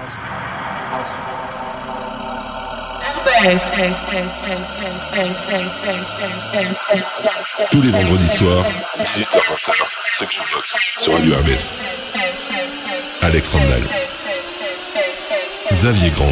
Tous les vendredis soirs, 18h-20h, c'est Groovebox sur Radio RBS. Alex Randall, Xavier Grant.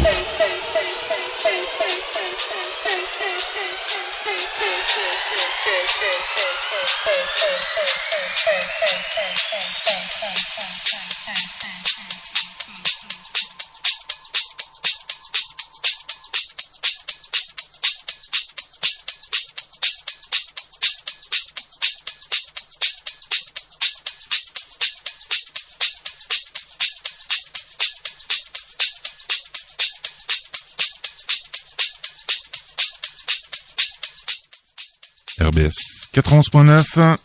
RBS 91.9.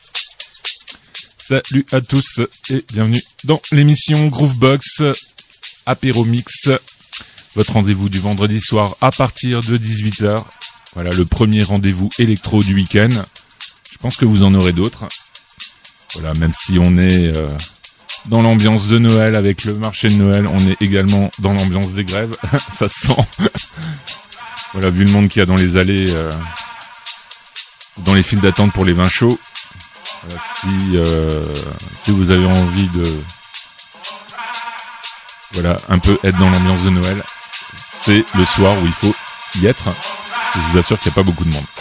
Salut à tous et bienvenue dans l'émission Groovebox Apéro Mix, votre rendez-vous du vendredi soir à partir de 18h. Voilà le premier rendez-vous électro du week-end. Je pense que vous en aurez d'autres. Voilà, même si on est dans l'ambiance de Noël avec le marché de Noël, on est également dans l'ambiance des grèves. Ça se sent. Voilà, vu le monde qu'il y a dans les allées, dans les files d'attente pour les vins chauds. Si vous avez envie de un peu être dans l'ambiance de Noël, c'est le soir où il faut y être. Je vous assure qu'il n'y a pas beaucoup de monde.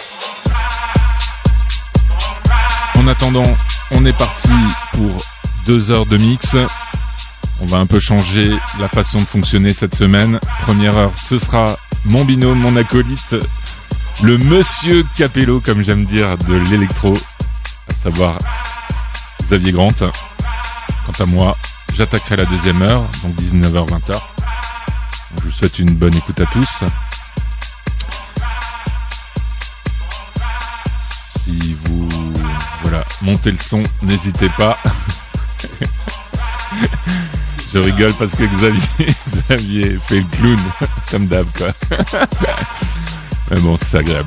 En attendant, on est parti pour 2 heures de mix. On va un peu changer la façon de fonctionner cette semaine. Première heure, ce sera mon binôme, mon acolyte, le monsieur Capello, comme j'aime dire, de l'électro, à savoir Xavier Grant. Quant à moi, j'attaquerai la deuxième heure, donc 19h-20h. Je vous souhaite une bonne écoute à tous. Si vous montez le son, n'hésitez pas. Je rigole parce que Xavier fait le clown, comme d'hab, quoi. Mais bon, c'est agréable.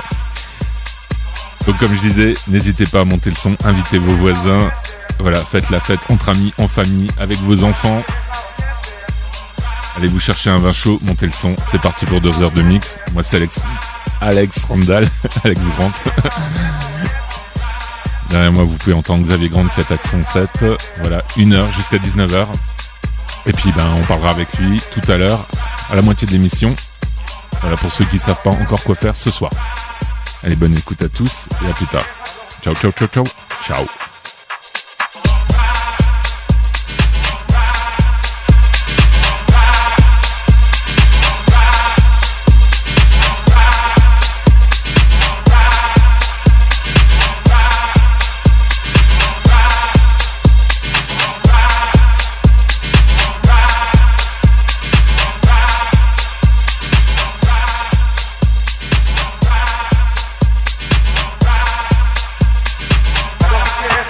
Donc comme je disais, n'hésitez pas à monter le son, invitez vos voisins. Voilà, faites la fête entre amis, en famille, avec vos enfants. Allez vous chercher un vin chaud, montez le son. C'est parti pour 2 heures de mix. Moi c'est Alex Randall, Alex Grant. Derrière moi vous pouvez entendre Xavier Grant qui attaque son set. Voilà, 1 heure jusqu'à 19h. Et puis on parlera avec lui tout à l'heure, à la moitié de l'émission. Voilà, pour ceux qui ne savent pas encore quoi faire ce soir. Allez, bonne écoute à tous et à plus tard. Ciao. Ciao. Yes.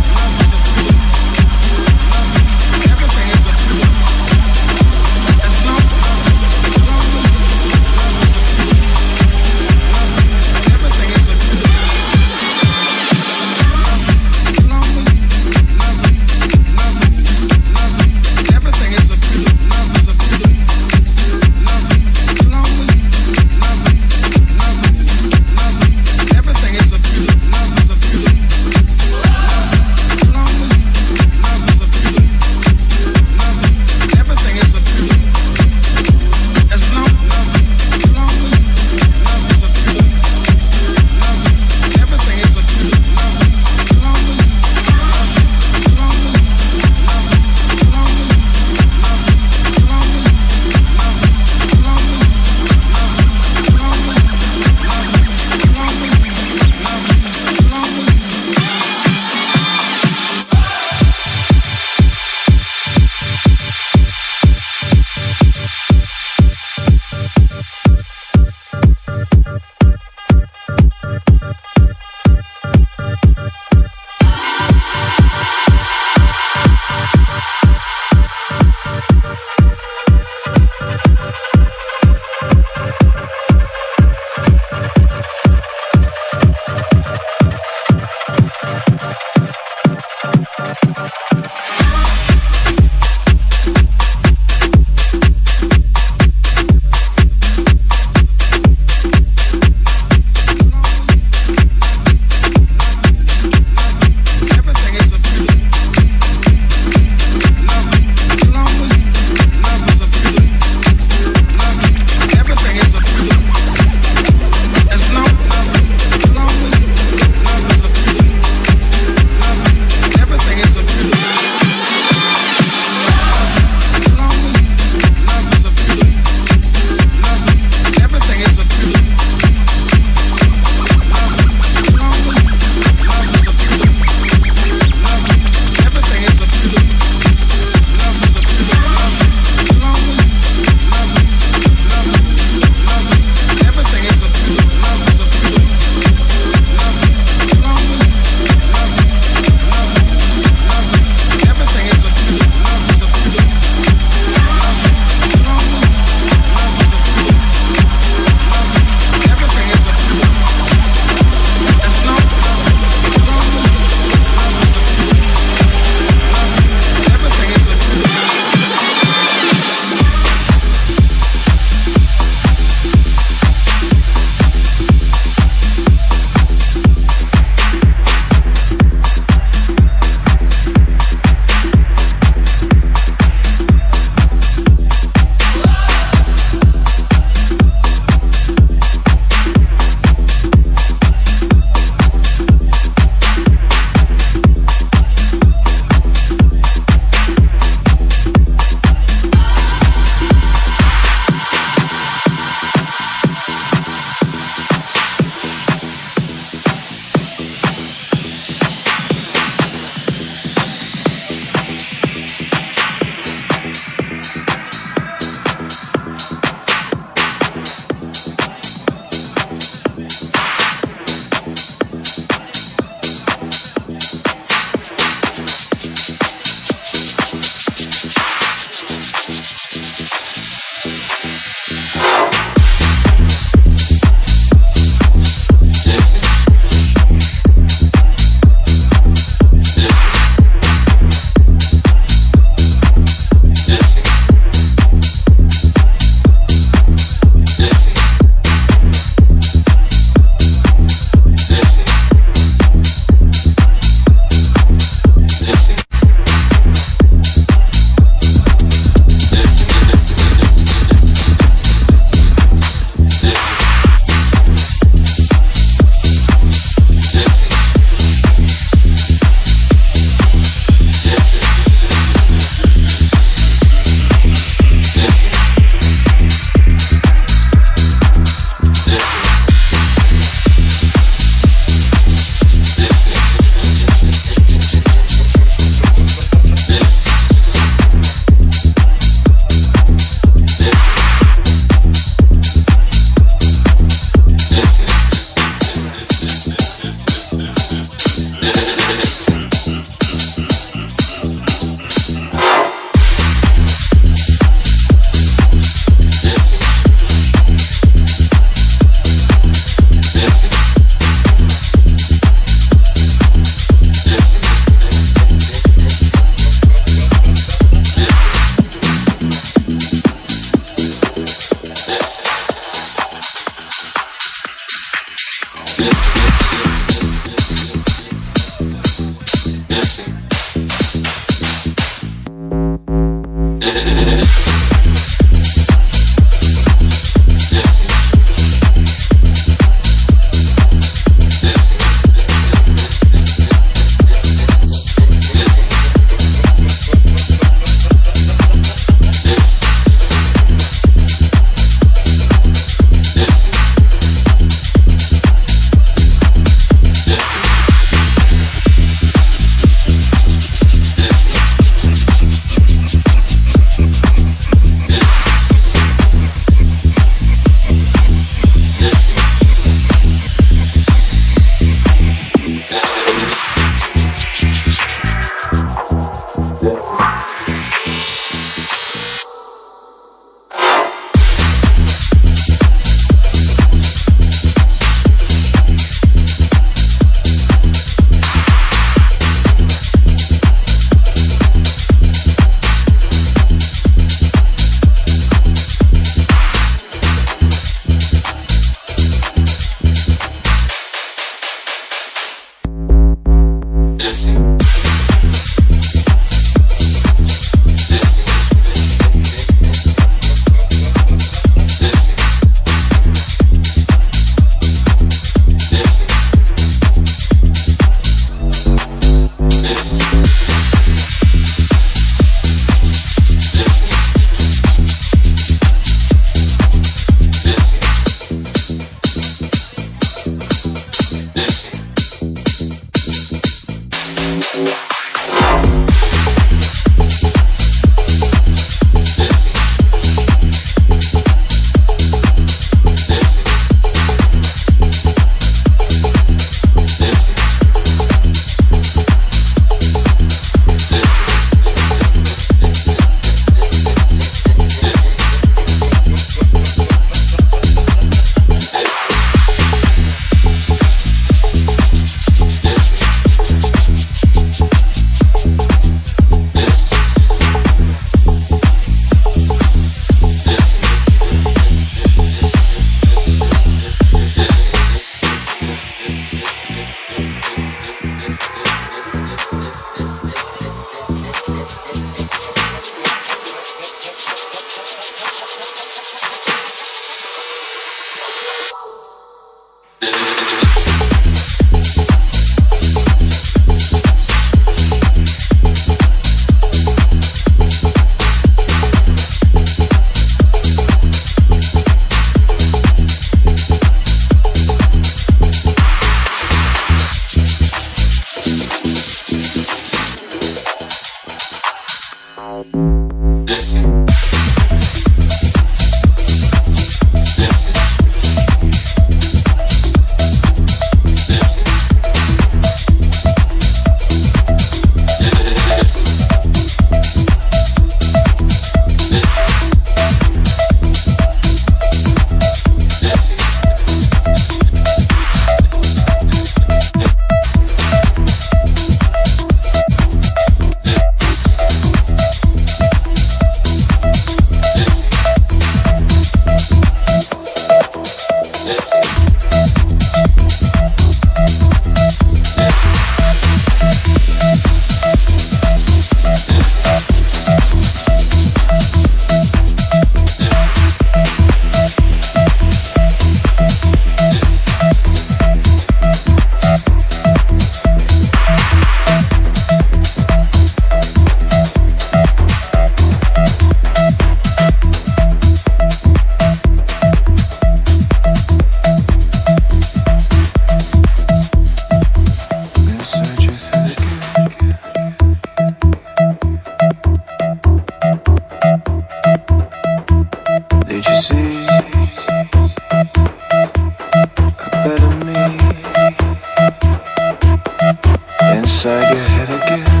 your head again.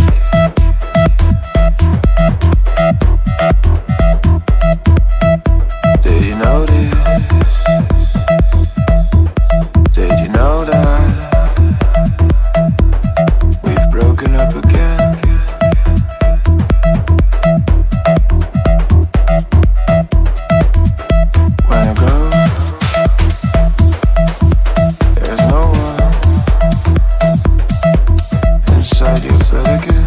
Did you notice? Did you know that we've broken up again? When I go, there's no one inside your bed again.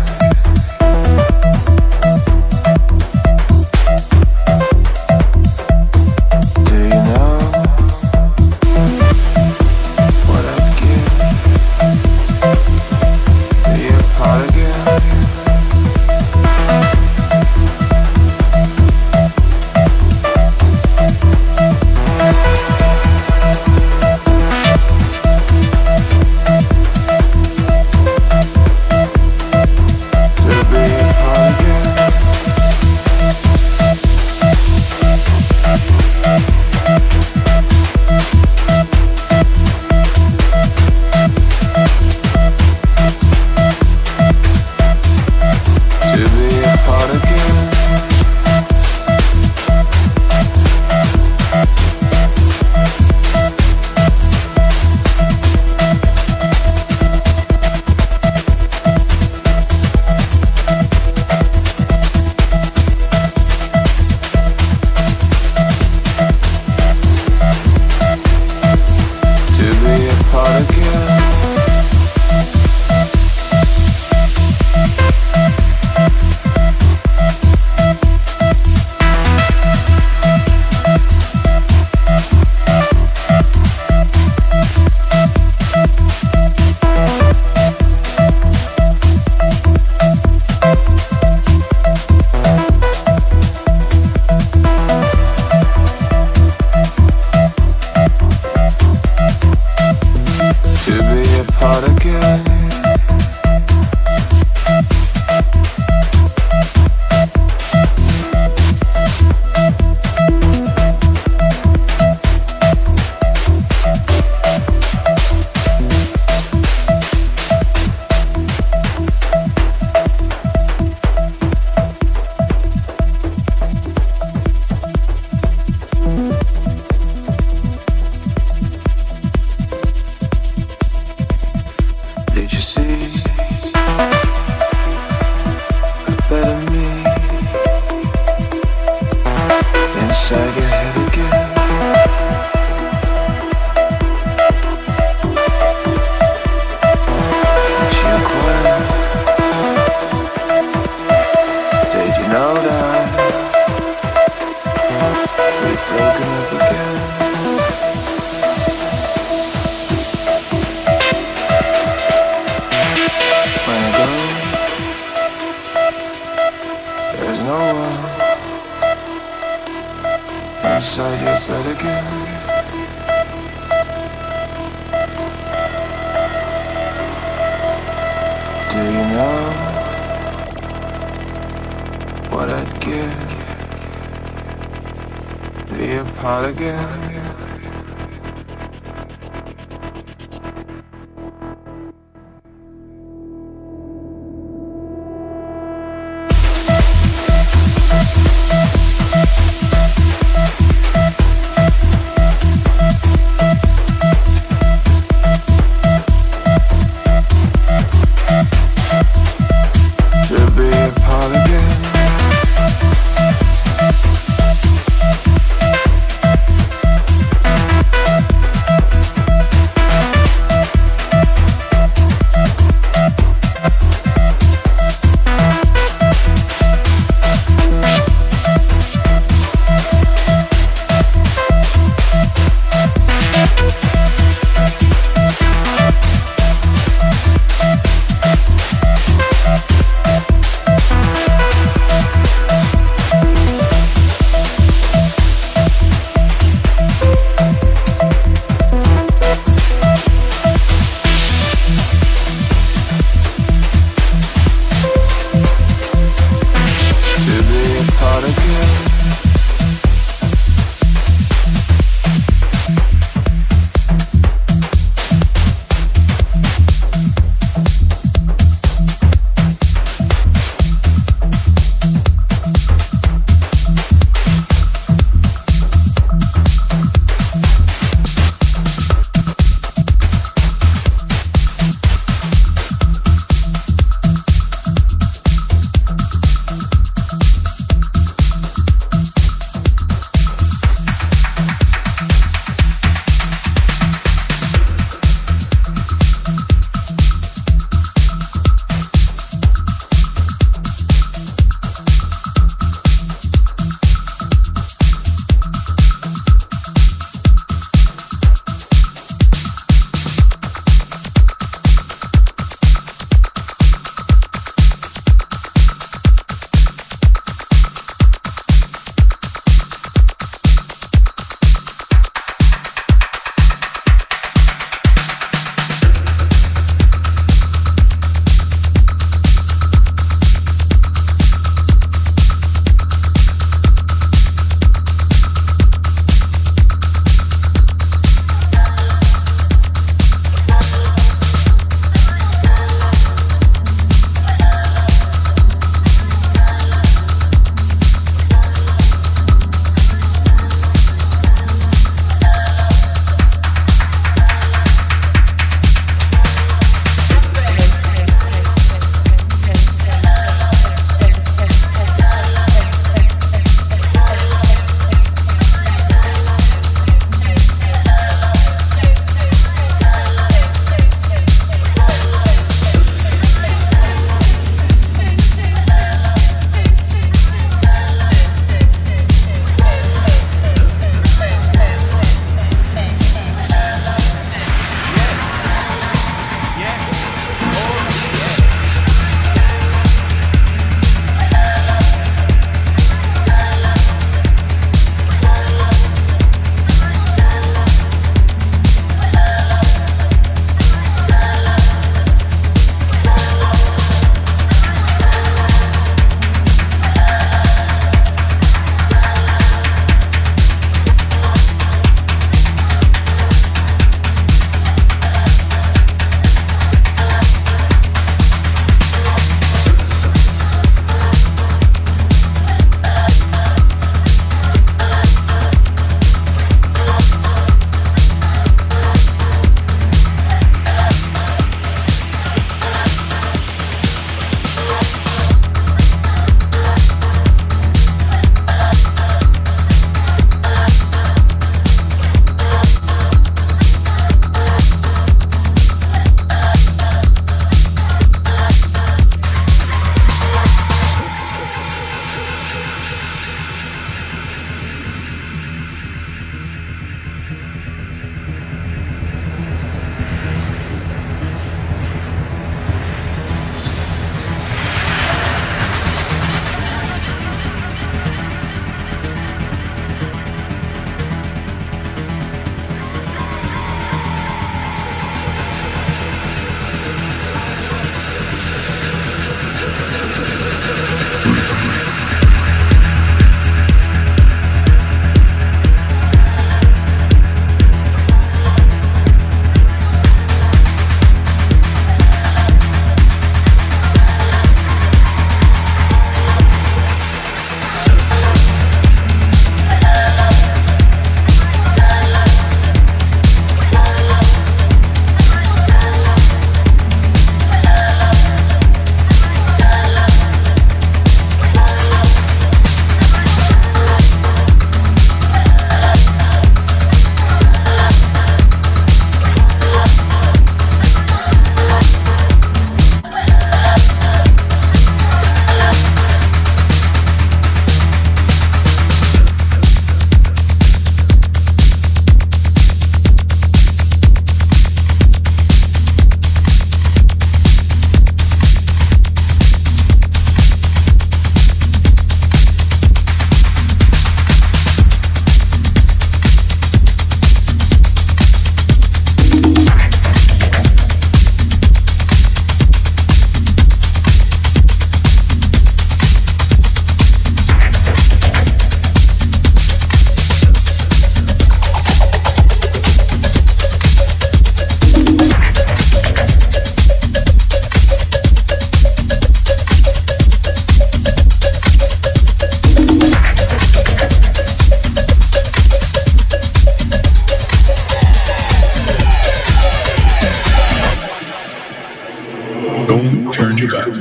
Don't turn your back.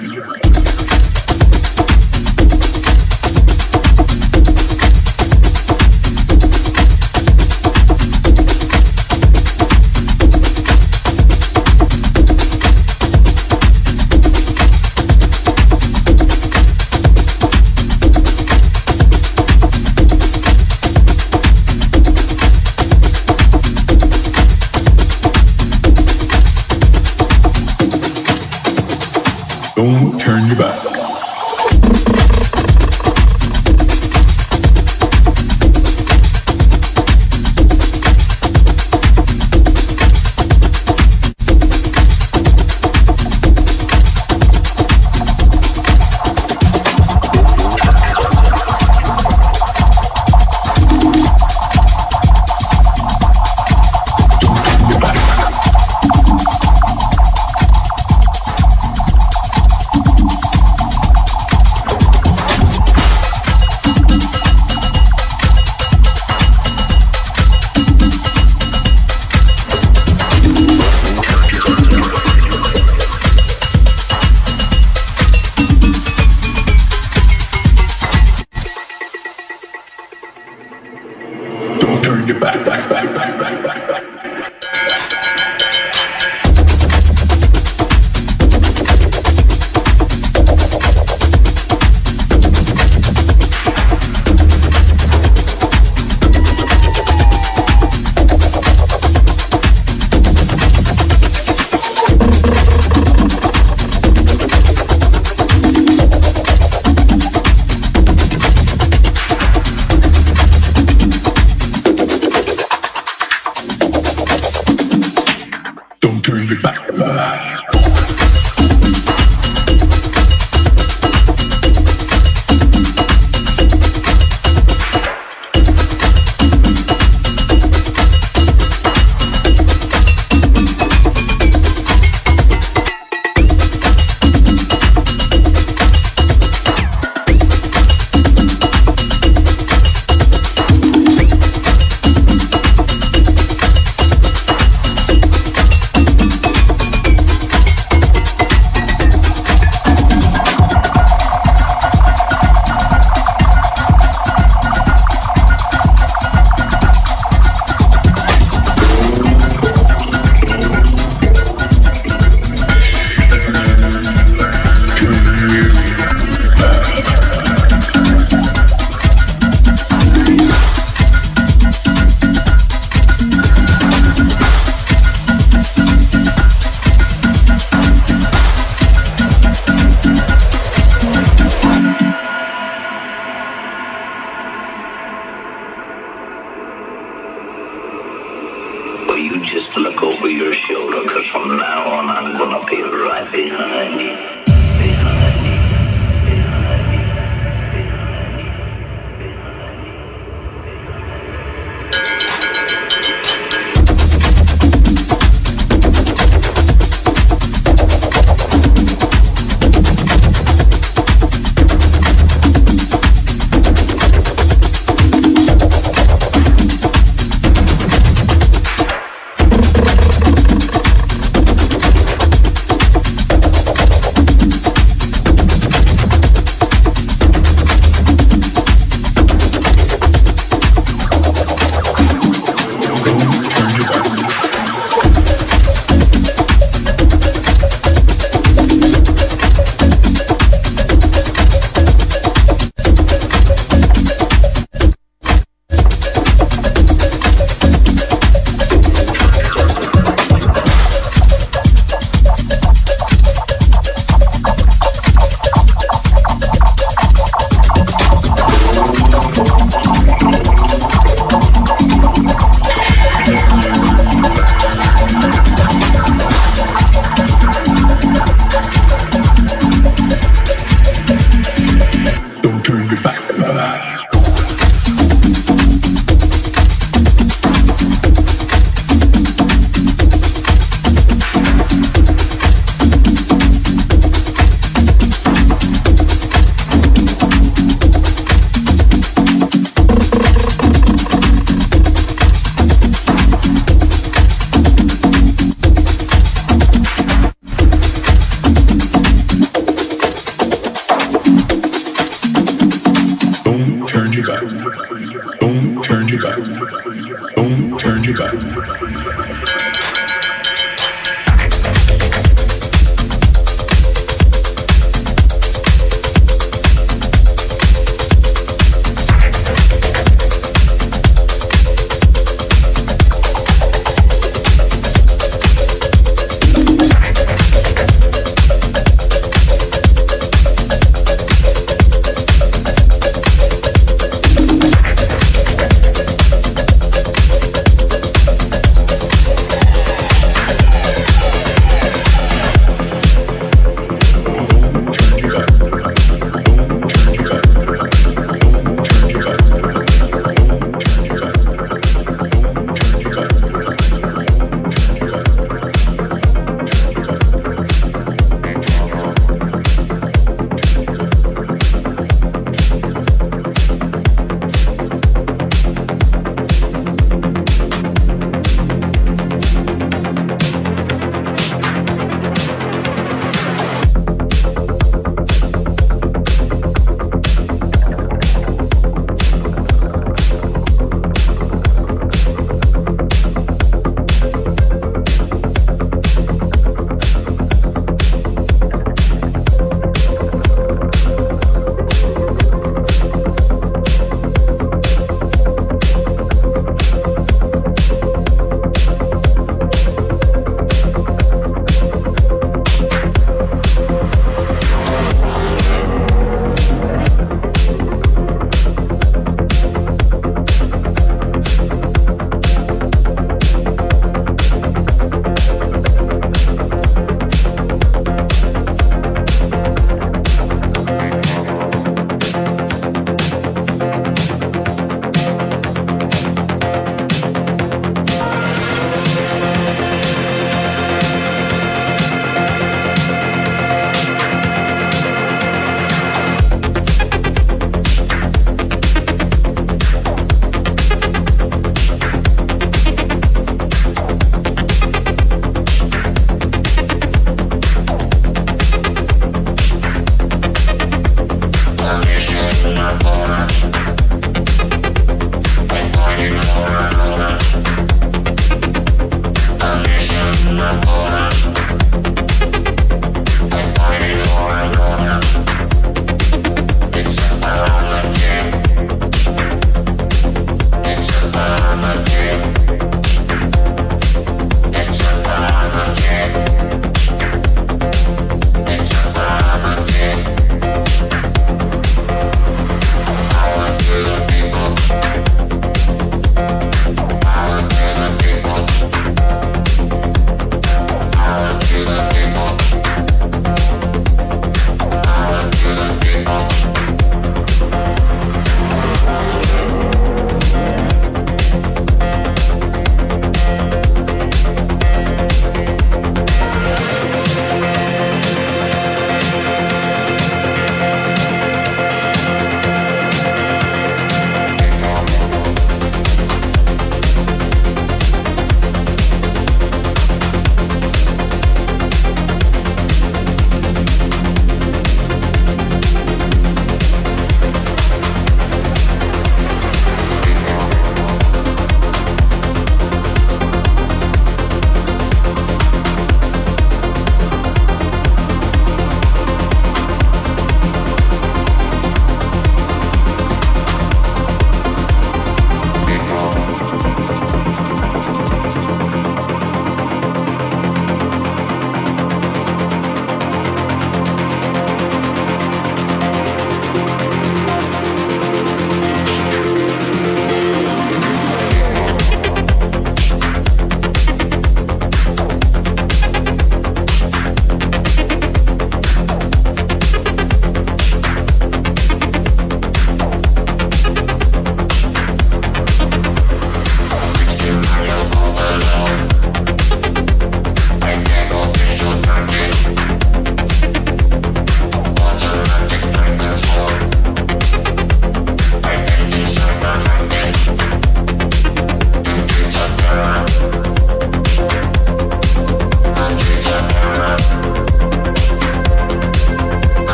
Don't turn your back.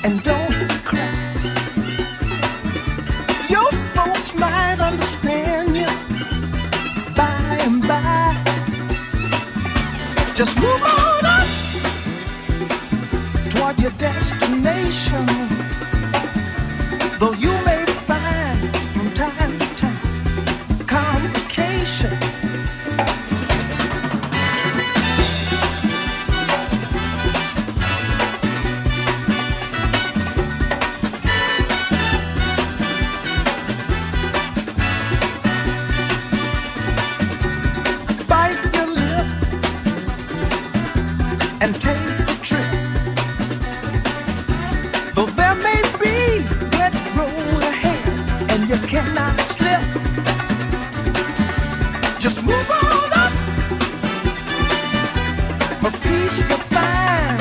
and don't cry. Your folks might understand you by and by. Just move on up toward your destination. Though you may find from time to time complications. Bite your lip and take the trip. Though there may be wet road ahead and you cannot slip, just move on up for peace you'll find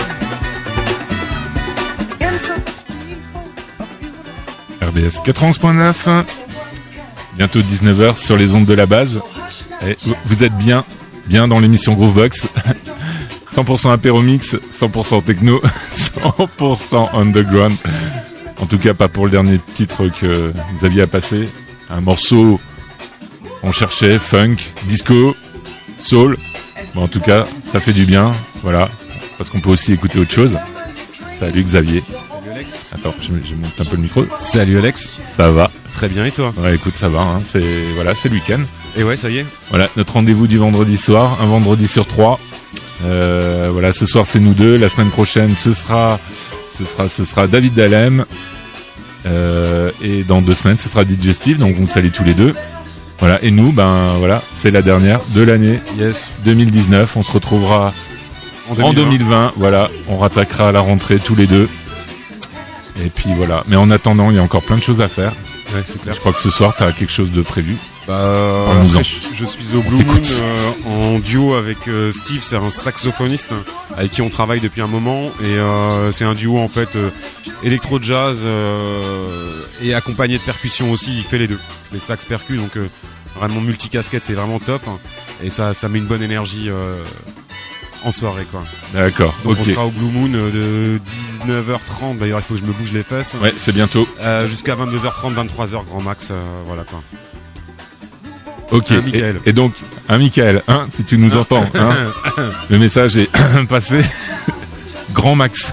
into the steeple of beautiful. RBS 91.9, bientôt 19h sur les ondes de la base. Et vous êtes bien dans l'émission Groovebox. 100% apéro mix, 100% techno, 100% underground. En tout cas, pas pour le dernier titre que Xavier a passé. Un morceau, on cherchait funk, disco, soul. Bon, en tout cas, ça fait du bien. Voilà. Parce qu'on peut aussi écouter autre chose. Salut Xavier. Salut Alex. Attends, je monte un peu le micro. Salut Alex. Ça va? Très bien et toi? Ouais, écoute, ça va. Hein. C'est le week-end. Et ouais, ça y est. Voilà, notre rendez-vous du vendredi soir, un vendredi sur 3. Voilà, ce soir c'est nous deux. La semaine prochaine, ce sera David Dalem. Et dans 2 semaines, ce sera Digestive. Donc on salue tous les deux. Voilà, et nous, voilà, c'est la dernière de l'année. Yes. 2019. On se retrouvera en 2020. Voilà, on rattaquera à la rentrée tous les deux. Et puis voilà. Mais en attendant, il y a encore plein de choses à faire. Ouais, c'est clair. Je crois que ce soir, t'as quelque chose de prévu. Après, je suis au Blue Moon en duo avec Steve, c'est un saxophoniste avec qui on travaille depuis un moment et c'est un duo en fait électro-jazz et accompagné de percussions aussi, il fait les deux. Il fait sax percu donc vraiment multicasquette, c'est vraiment top et ça met une bonne énergie en soirée quoi. D'accord. Donc ok. on sera au Blue Moon de 19h30 d'ailleurs, il faut que je me bouge les fesses. Ouais, c'est bientôt. Jusqu'à 22h30, 23h grand max voilà quoi. Ok, Michael. et donc, Michael, si tu nous entends, le message est passé. Grand max.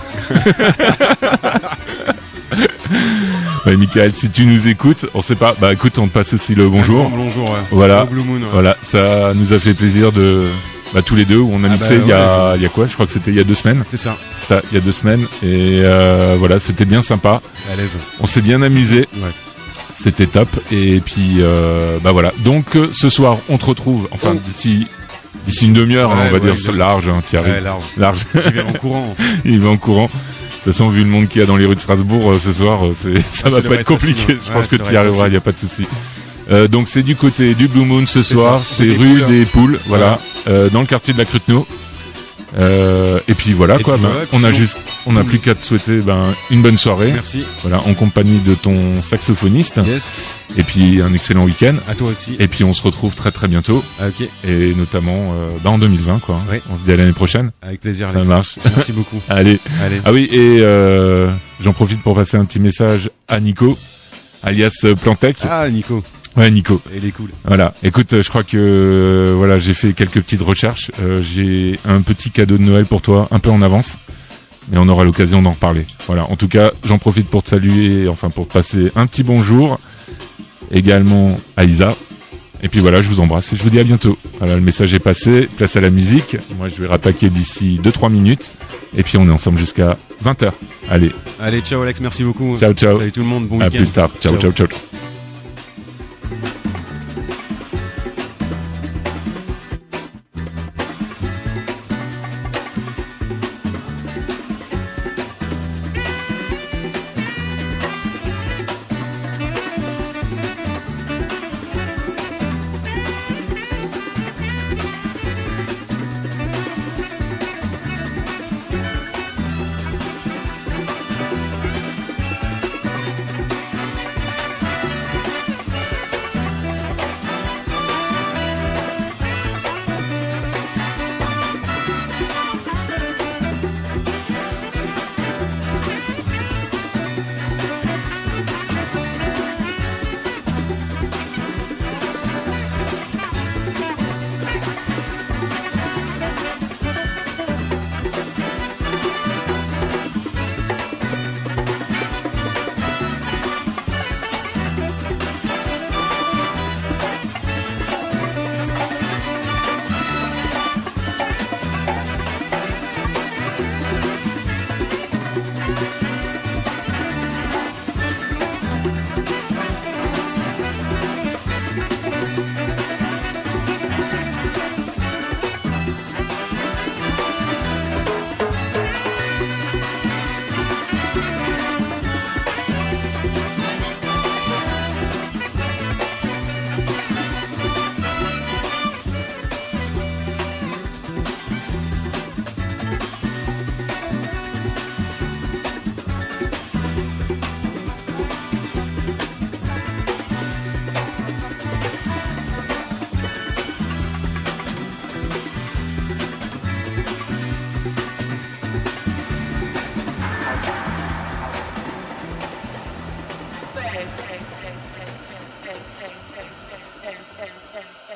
Ouais, Michael, si tu nous écoutes, on sait pas, écoute, on te passe aussi le bonjour. Bonjour, ouais. Voilà. Au Blue Moon, ouais. Voilà, ça nous a fait plaisir de, tous les deux, où on a mixé il y a quoi? Je crois que c'était il y a 2 semaines. C'est ça. Ça, il y a 2 semaines. Et, voilà, c'était bien sympa. À l'aise. On s'est bien amusé. Ouais. C'était top. Et puis voilà. Donc ce soir, on te retrouve. Enfin d'ici une demi-heure, on va dire large. T'y arrives. Ouais, large. J'y vais en courant. Il va en courant. De toute façon, vu le monde qu'il y a dans les rues de Strasbourg ce soir, ça va pas être compliqué. Je pense que tu y arriveras. Il y a pas de souci. Donc c'est du côté du Blue Moon ce soir. C'est rue des Poules. Voilà. Dans le quartier de la Cruteno. Et puis voilà quoi. On a plus qu'à te souhaiter une bonne soirée. Merci. Voilà, en compagnie de ton saxophoniste. Yes. Et puis un excellent week-end. À toi aussi. Et puis on se retrouve très très bientôt. Ok. Et notamment en 2020 quoi. Ouais. On se dit à l'année prochaine. Avec plaisir. Ça Alex. marche. Merci beaucoup. Allez. Ah oui, et J'en profite pour passer un petit message à Nico, alias Plantec. Ah Nico. Ouais, Nico. Il est cool. Voilà. Écoute, je crois que j'ai fait quelques petites recherches. J'ai un petit cadeau de Noël pour toi, un peu en avance, mais on aura l'occasion d'en reparler. Voilà. En tout cas, j'en profite pour te saluer, pour te passer un petit bonjour, également à Isa. Et puis voilà, je vous embrasse et je vous dis à bientôt. Voilà, le message est passé. Place à la musique. Moi, je vais rattaquer d'ici 2-3 minutes. Et puis on est ensemble jusqu'à 20h. Allez. Allez, ciao Alex, merci beaucoup. Ciao. Salut tout le monde, bon à week-end. plus tard. Ciao.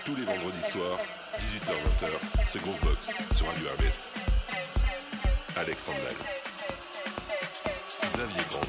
tous les vendredis soirs, 18h-20h, c'est Groovebox sur Radio RBS. Alex Randall, Xavier Grand.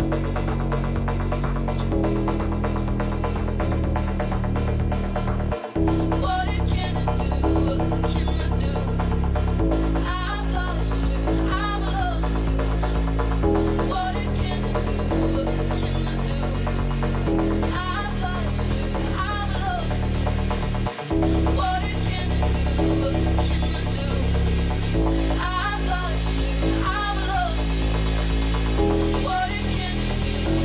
I've lost you. What it can do.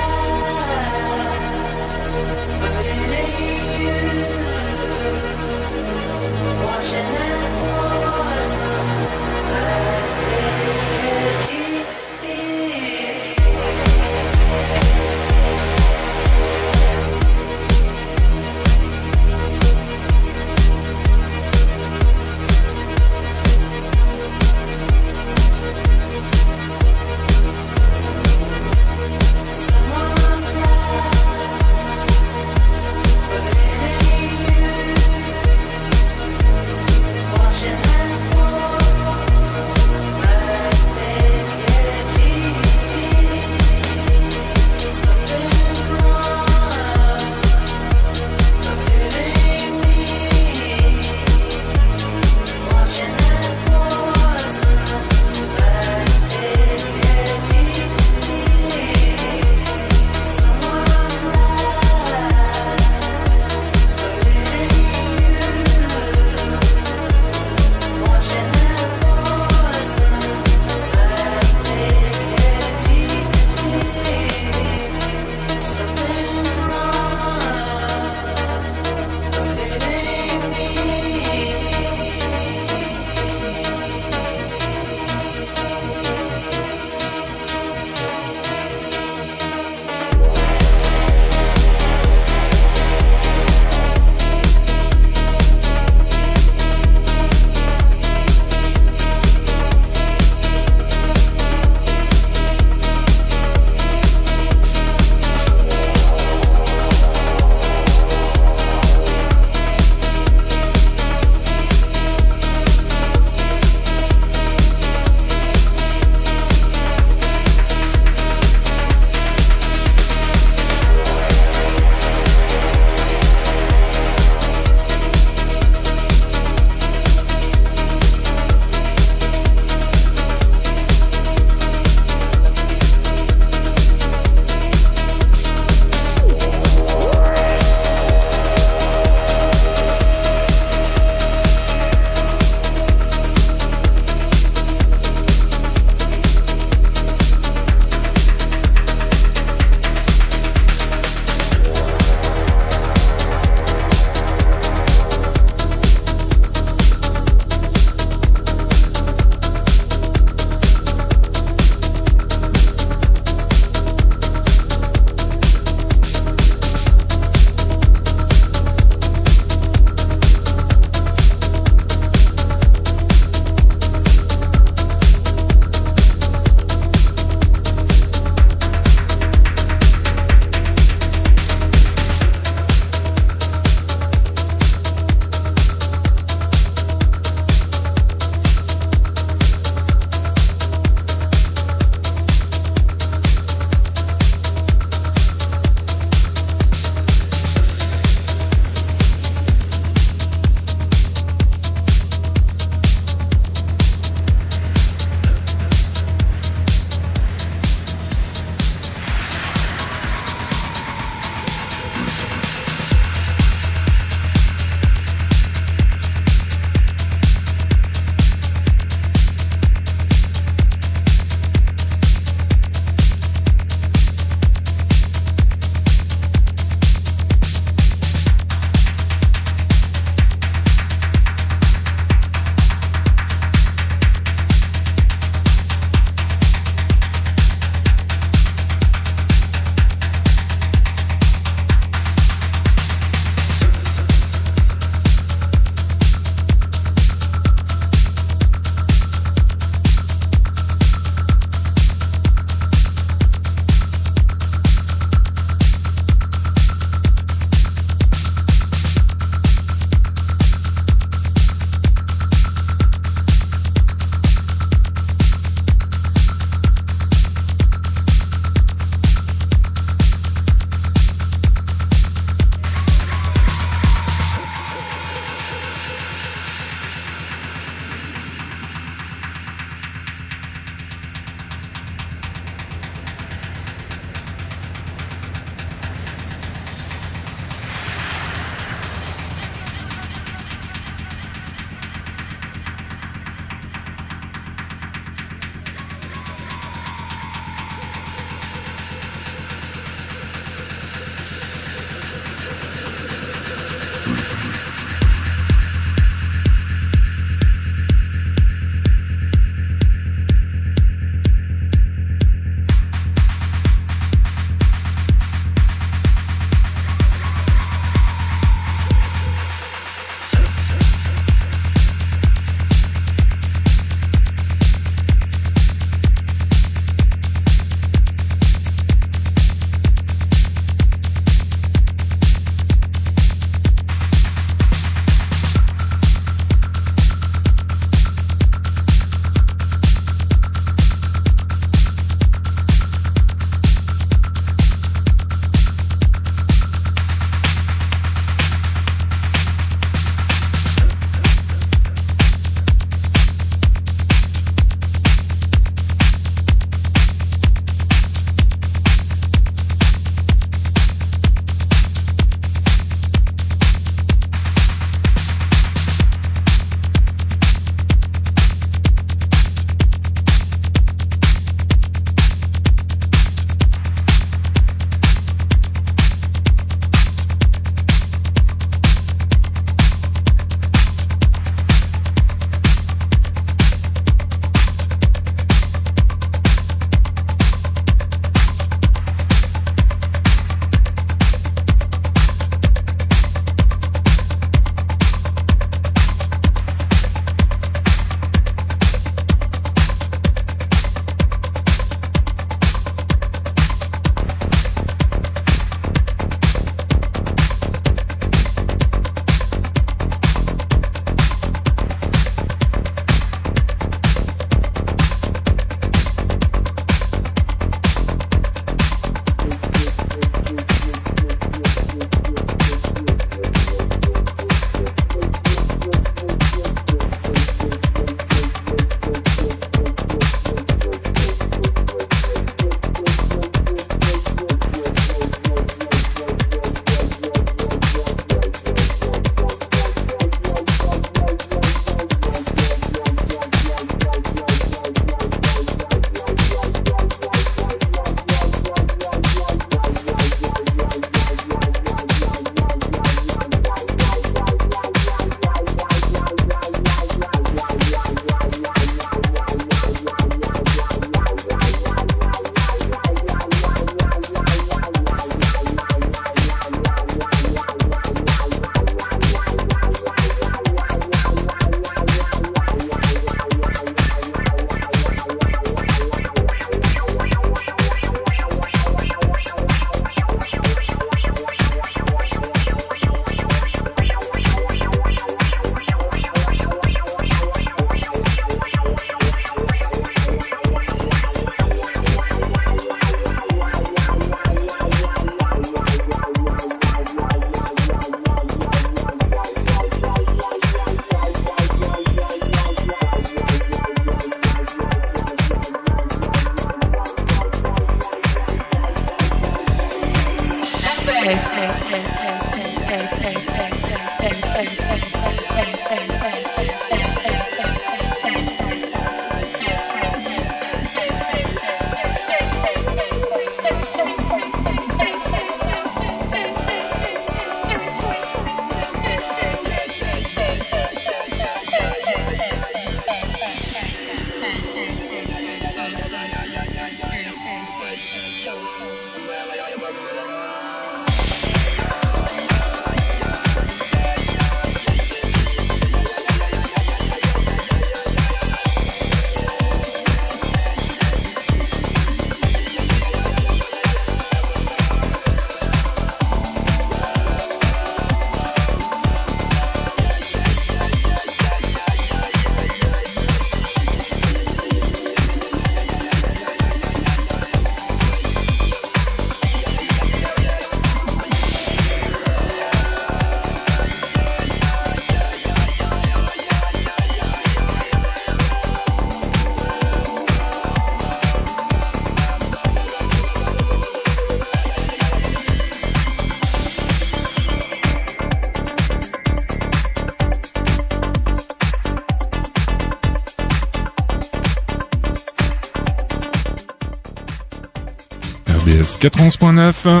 RBS 91.9.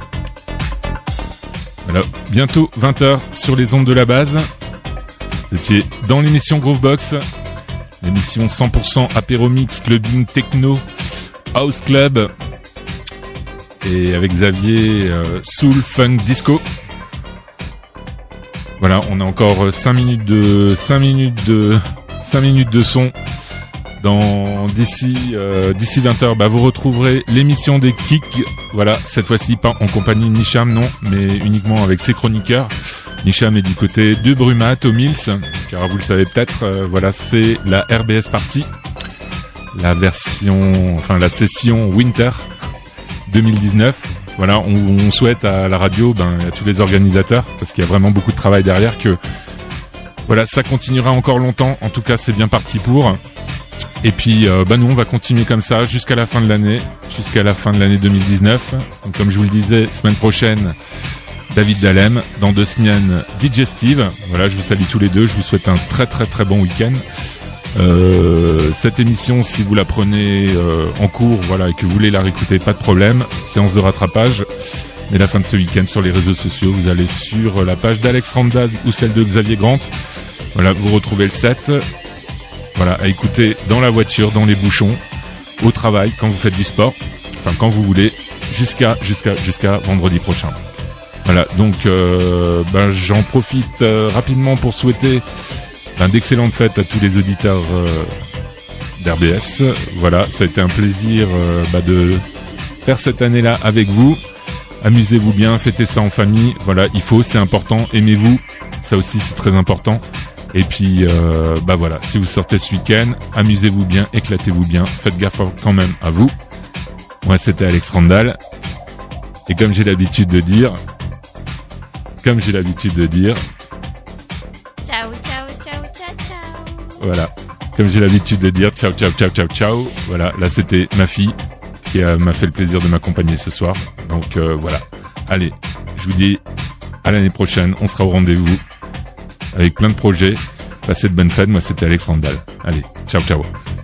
Voilà, bientôt 20h sur les ondes de la base. Vous étiez dans l'émission Groovebox, l'émission 100% apéro mix, clubbing, techno, house club, et avec Xavier, soul, funk, disco. Voilà, on a encore 5 minutes de son. D'ici 20h, vous retrouverez l'émission des Kicks. Voilà, cette fois-ci pas en compagnie de Nicham, non, mais uniquement avec ses chroniqueurs. Nicham est du côté de Brumat au Mills, car vous le savez peut-être, voilà, c'est la RBS Party, la session Winter 2019. Voilà, on souhaite à la radio, à tous les organisateurs, parce qu'il y a vraiment beaucoup de travail derrière, que voilà, ça continuera encore longtemps. En tout cas, c'est bien parti pour. Et puis, nous, on va continuer comme ça jusqu'à la fin de l'année 2019. Donc, comme je vous le disais, semaine prochaine, David Dalem. Dans 2 semaines, DJ Steve. Voilà, je vous salue tous les deux. Je vous souhaite un très très très bon week-end. Cette émission, si vous la prenez en cours, voilà, et que vous voulez la réécouter, pas de problème. Séance de rattrapage. Mais la fin de ce week-end, sur les réseaux sociaux, vous allez sur la page d'Alex Randad ou celle de Xavier Grant. Voilà, vous retrouvez le set. Voilà, à écouter dans la voiture, dans les bouchons, au travail, quand vous faites du sport, enfin quand vous voulez, jusqu'à vendredi prochain. Voilà, donc j'en profite rapidement pour souhaiter d'excellentes fêtes à tous les auditeurs d'RBS. Voilà, ça a été un plaisir de faire cette année-là avec vous. Amusez-vous bien, fêtez ça en famille. Voilà, c'est important. Aimez-vous, ça aussi c'est très important. Et puis, voilà, si vous sortez ce week-end, amusez-vous bien, éclatez-vous bien, faites gaffe quand même à vous. Moi, c'était Alex Randal. Et comme j'ai l'habitude de dire... Ciao, ciao, ciao, ciao, ciao. Voilà. Comme j'ai l'habitude de dire, ciao, ciao, ciao, ciao, ciao. Voilà, là, c'était ma fille qui m'a fait le plaisir de m'accompagner ce soir. Donc, voilà. Allez, je vous dis à l'année prochaine, on sera au rendez-vous. Avec plein de projets. Passez de bonnes fêtes. Moi, c'était Alex Randal. Allez, ciao, ciao.